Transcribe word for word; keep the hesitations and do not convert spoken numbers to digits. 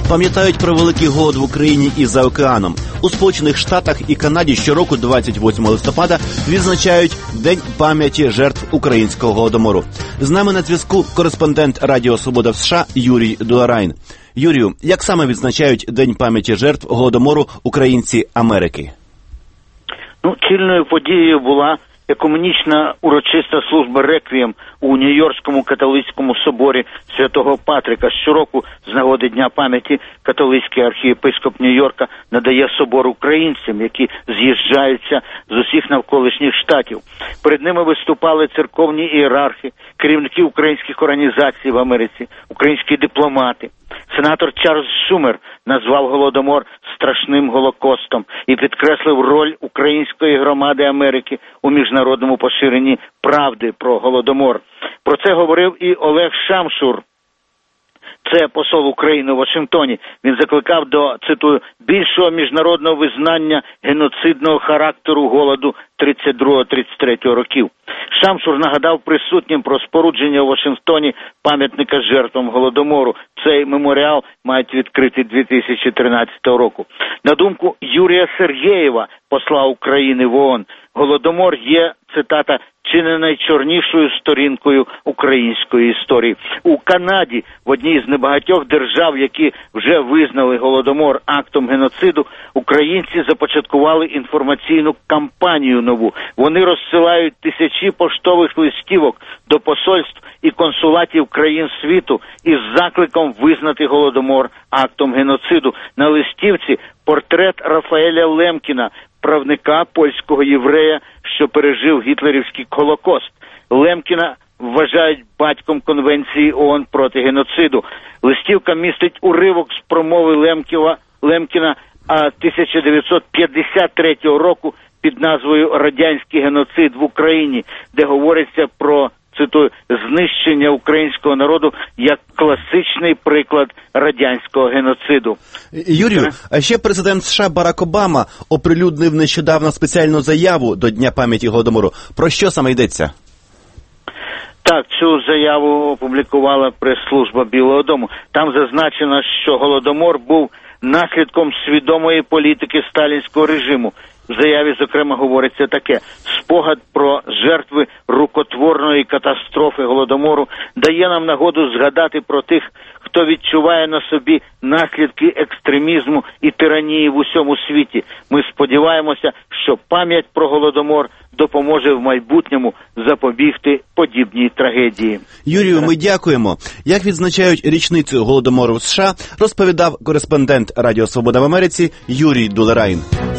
пам'ятають про великий голод в Україні і за океаном. У Сполучених Штатах і Канаді щороку двадцять восьмого листопада відзначають День пам'яті жертв українського голодомору. З нами на зв'язку кореспондент Радіо Свобода в США Юрій Дуларайн. Юрію, як саме відзначають День пам'яті жертв голодомору українці Америки? Ну, цільною подією була екуменічна урочиста служба реквієм у Нью-Йоркському католицькому соборі Святого Патрика. Щороку з нагоди Дня пам'яті католицький архієпископ Нью-Йорка надає собор українцям, які з'їжджаються з усіх навколишніх штатів. Перед ними виступали церковні ієрархи, керівники українських організацій в Америці, українські дипломати. Сенатор Чарльз Шумер назвав Голодомор страшним голокостом і підкреслив роль української громади Америки у міжнародному поширенні правди про Голодомор. Про це говорив і Олег Шамшур. Це посол України у Вашингтоні. Він закликав до, цитую, більшого міжнародного визнання геноцидного характеру голоду тридцять другого - тридцять третього років. Шамшур нагадав присутнім про спорудження у Вашингтоні пам'ятника жертвам Голодомору. Цей меморіал мають відкрити дві тисячі тринадцятого року. На думку Юрія Сергєєва, посла України в ООН, Голодомор є, цитата, чи не найчорнішою сторінкою української історії. У Канаді, в одній з небагатьох держав, які вже визнали Голодомор актом геноциду, українці започаткували інформаційну кампанію нову. Вони розсилають тисячі поштових листівок до посольств і консулатів країн світу із закликом визнати Голодомор актом геноциду. На листівці портрет Рафаеля Лемкіна, правника польського єврея, що пережив гітлерівський Голокост. Лемкіна вважають батьком Конвенції ООН проти геноциду. Листівка містить уривок з промови Лемківа, Лемкіна тисяча дев'ятсот п'ятдесят третього року під назвою «Радянський геноцид в Україні», де говориться про, цитую, знищення українського народу як класичний приклад радянського геноциду. Юрію, а ще президент США Барак Обама оприлюднив нещодавно спеціальну заяву до Дня пам'яті Голодомору. Про що саме йдеться? Так, цю заяву опублікувала прес-служба Білого дому. Там зазначено, що Голодомор був наслідком свідомої політики сталінського режиму. В заяві, зокрема, говориться таке: спогад про жертви рукотворної катастрофи Голодомору дає нам нагоду згадати про тих, хто відчуває на собі наслідки екстремізму і тиранії в усьому світі. Ми сподіваємося, що пам'ять про Голодомор допоможе в майбутньому запобігти подібній трагедії. Юрію, ми дякуємо. Як відзначають річницю Голодомору в США, розповідав кореспондент Радіо Свобода в Америці Юрій Дуларайн.